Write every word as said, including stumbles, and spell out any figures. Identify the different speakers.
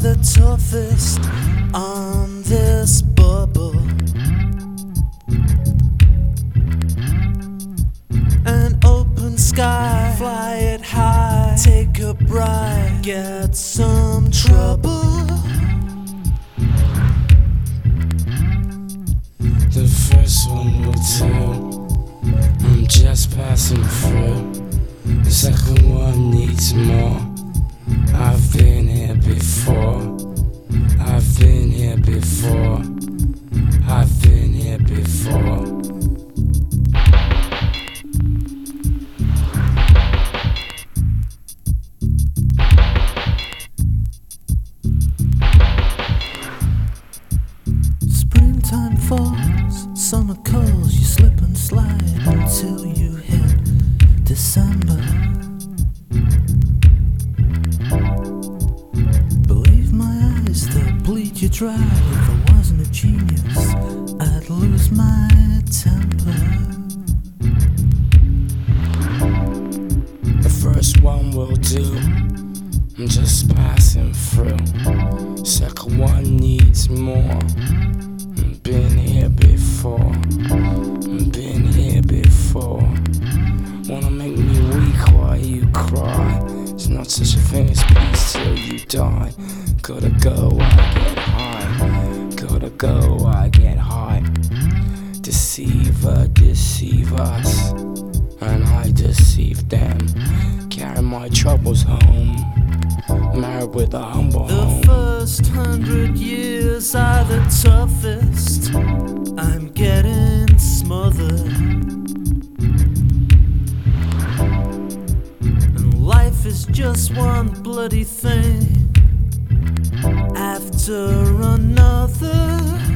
Speaker 1: the toughest on this bubble. An open sky, fly it high, take a ride, get some trouble.
Speaker 2: The first one will do, I'm just passing through. The second one needs more. I've been here before. I've been here before. I've been here before.
Speaker 1: Springtime falls, summer calls, you slip and slide until you hit December. Believe my eyes, they'll bleed you dry. If I wasn't a genius, I'd lose my temper.
Speaker 2: The first one will do, I'm just passing through. Second one needs more. I've been here before. I've been here before. Wanna make me weak while you cry. It's not such a thing as peace till you die. Gotta go, I get high. Gotta go, I get high. Deceiver, deceive us, and I deceive them. Carry my troubles home, married with a humble home.
Speaker 1: The first hundred years are the toughest. I'm getting smothered, and life is just one bloody thing after another.